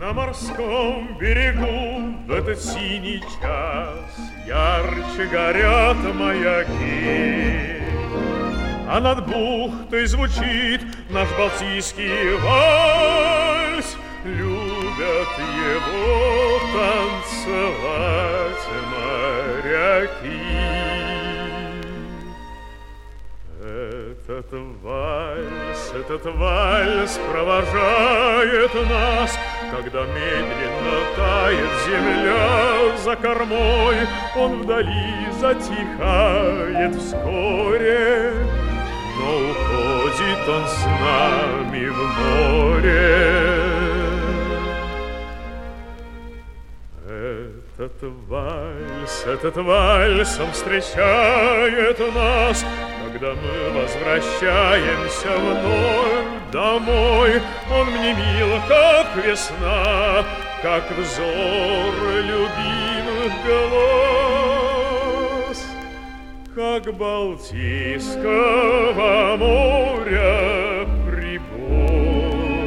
На морском берегу в этот синий час ярче горят маяки, а над бухтой звучит наш балтийский вальс. Любят его танцевать моряки. Этот вальс провожает нас, когда медленно тает земля за кормой. Он вдали затихает вскоре, но уходит он с нами в море. Этот вальсом встречает нас, когда мы возвращаемся вновь домой. Он мне мил, как весна, как взор любимых глаз, как Балтийского моря прибой.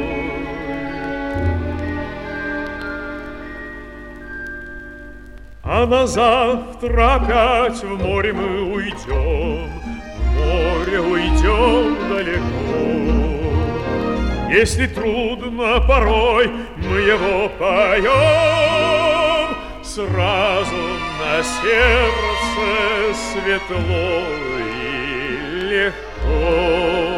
А на завтра опять в море мы уйдем, в море уйдем далеко. Если трудно порой, мы его поем, сразу на сердце светло и легко.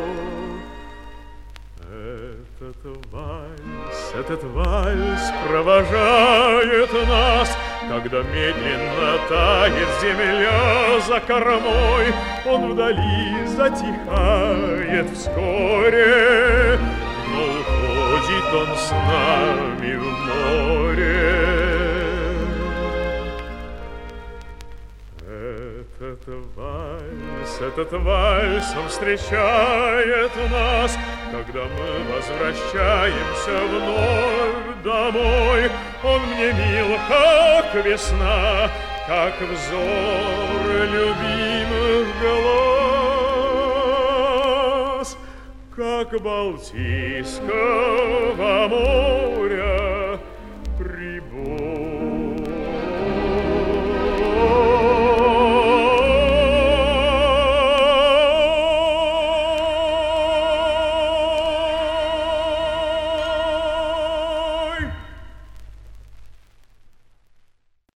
Этот вальс провожает нас, когда медленно тает земля за кормой. Он вдали затихает вскоре, но уходит он с нами в море. Этот вальсом встречает нас, когда мы возвращаемся вновь домой. Он мне мил, как весна, как взор любимых глаз, как Балтийского моря